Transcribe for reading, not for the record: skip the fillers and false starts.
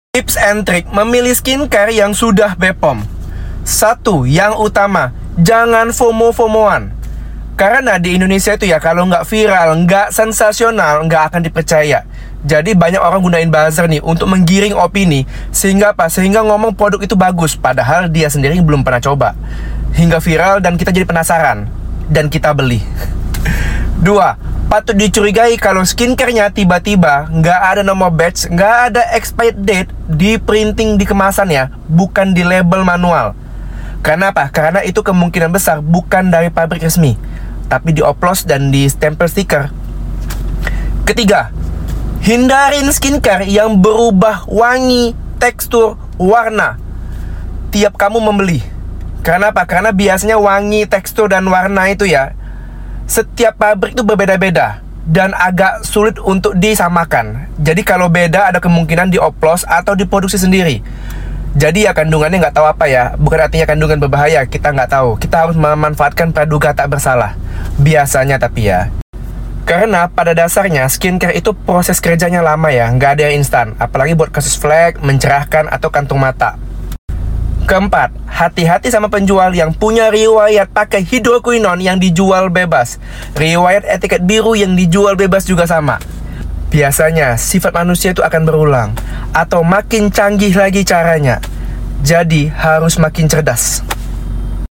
Tips and trick memilih skincare yang sudah BPOM. Satu, yang utama, jangan FOMO-FOMOan. Karena di Indonesia itu ya, kalau nggak viral, nggak sensasional, nggak akan dipercaya. Jadi banyak orang gunain buzzer nih untuk menggiring opini. Sehingga apa? Sehingga ngomong produk itu bagus, padahal dia sendiri belum pernah coba. Hingga viral dan kita jadi penasaran, dan kita beli. Dua, patut dicurigai kalau skincare-nya tiba-tiba nggak ada nomor batch, nggak ada expired date di printing di kemasannya, bukan di label manual. Karena apa? Karena itu kemungkinan besar bukan dari pabrik resmi, tapi dioplos dan di stempel stiker. Ketiga, hindarin skincare yang berubah wangi, tekstur, warna tiap kamu membeli. Karena apa? Karena biasanya wangi, tekstur, dan warna itu ya, setiap pabrik itu berbeda-beda dan agak sulit untuk disamakan. Jadi kalau beda ada kemungkinan dioplos atau diproduksi sendiri. Jadi ya kandungannya nggak tahu apa ya. Bukan artinya kandungan berbahaya, kita nggak tahu. Kita harus memanfaatkan praduga tak bersalah. Biasanya tapi ya. Karena pada dasarnya skincare itu proses kerjanya lama ya, nggak ada yang instan. Apalagi buat kasus flek, mencerahkan, atau kantung mata. Keempat, hati-hati sama penjual yang punya riwayat pakai hidroquinone yang dijual bebas. Riwayat etiket biru yang dijual bebas juga sama. Biasanya sifat manusia itu akan berulang, atau makin canggih lagi caranya. Jadi harus makin cerdas.